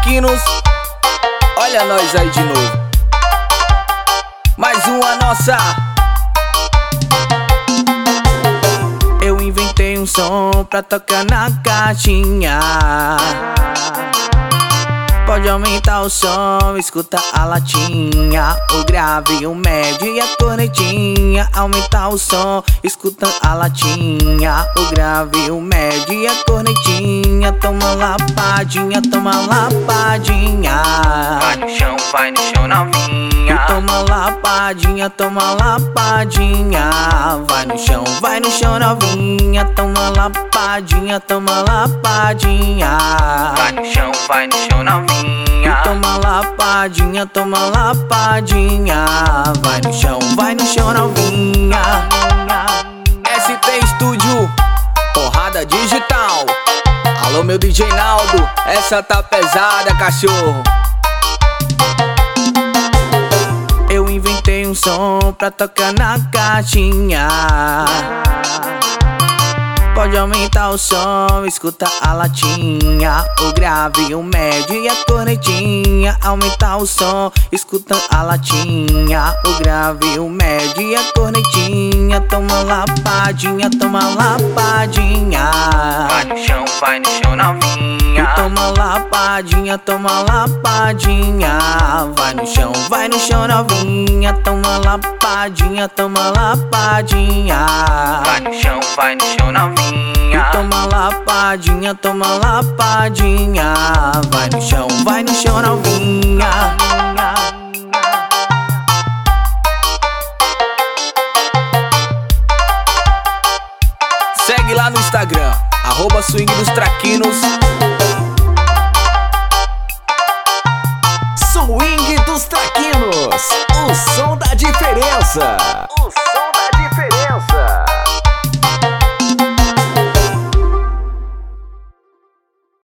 traquinos. Olha nós aí de novo. Mais uma nossa. Eu inventei um som pra tocar na caixinha. Pode aumentar o som, escuta a latinha, o grave, o médio e a cornetinha. Aumentar o som, escuta a latinha, o grave, o médio e a cornetinha. Toma lapadinha, toma lapadinha. Vai no chão novinha. E toma lapadinha, toma lapadinha. Vai no chão novinha. Toma lapadinha, toma lapadinha. Vai no chão novinha. E toma lapadinha, toma lapadinha. Vai no chão novinha. ST Studio, porrada digital. Alô meu DJ Naldo, essa tá pesada, cachorro. Eu inventei um som pra tocar na caixinha. Pode aumentar o som, escuta a latinha, o grave, o médio e a cornetinha. Aumentar o som, escuta a latinha, o grave, o médio e a cornetinha. Toma lapadinha, toma lapadinha. Vai no chão novinha. E toma lapadinha, toma lapadinha. Vai no chão novinha. Toma lapadinha, toma lapadinha. Vai no chão novinha. E toma lapadinha, toma lapadinha. Vai no chão novinha. Segue lá no Instagram, @swing dos traquinos.